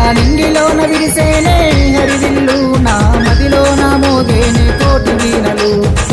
నింగిలోన విరిసేనే హరివిల్లు నా మదిలోన మోగేనే కోటి వీణలు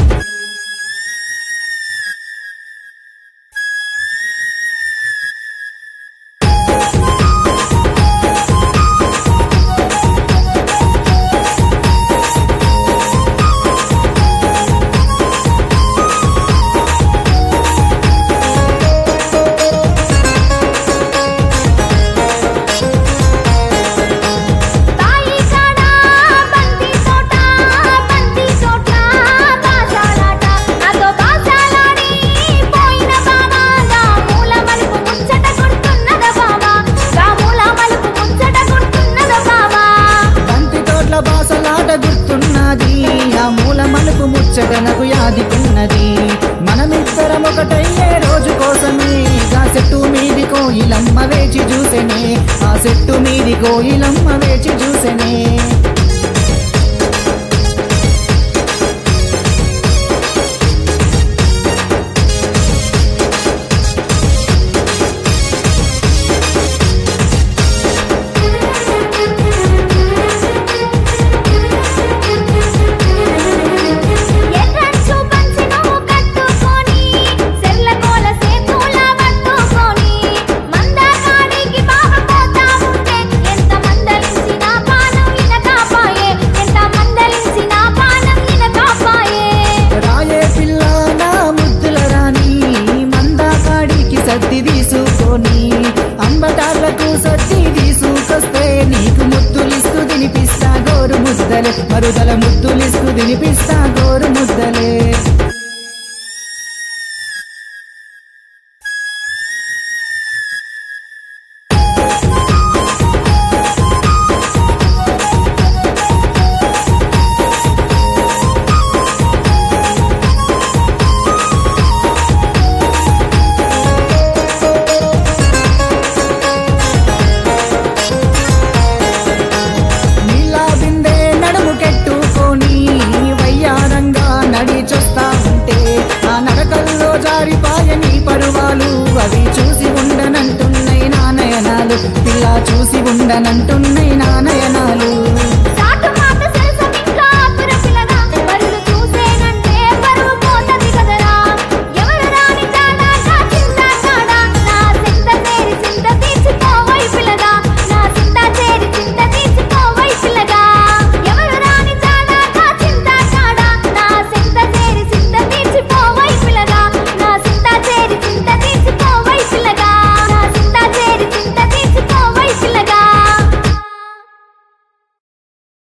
ముచ్చటనకు యాదికున్నది మనమిద్దరం ఒకటయ్యే రోజు కోసమే ఆ చెట్టు మీది కోయిలమ్మ వేచి చూసెనే ఆ చెట్టు మీది కోయిలమ్మ వేచి చూసెనే సత్తి తీసుకొని అంబటార్లకు సత్తి తీసుకొస్తే నీకు ముద్దులిస్తూ తినిపిస్తా గోరు ముద్దలే మరుదల ముద్దులిస్తూ తినిపిస్తా గోరు ముద్దలే జారిపాయని పరువాలు అవి చూసి ఉండనంటున్నై నా నయనాలు పిల్ల చూసి ఉండనంటున్నై నా నయనాలు